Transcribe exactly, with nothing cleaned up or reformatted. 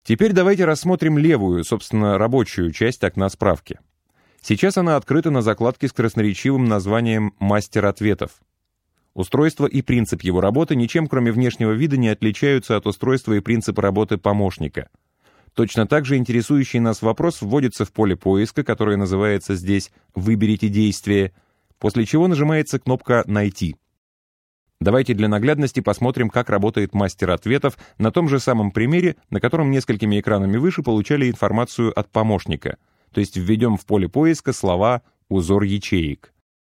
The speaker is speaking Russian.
Теперь давайте рассмотрим левую, собственно, рабочую часть окна справки. Сейчас она открыта на закладке с красноречивым названием «Мастер ответов». Устройство и принцип его работы ничем, кроме внешнего вида, не отличаются от устройства и принципа работы помощника. Точно так же интересующий нас вопрос вводится в поле поиска, которое называется здесь «Выберите действие», после чего нажимается кнопка «Найти». Давайте для наглядности посмотрим, как работает мастер ответов на том же самом примере, на котором несколькими экранами выше получали информацию от помощника, то есть введем в поле поиска слова «Узор ячеек».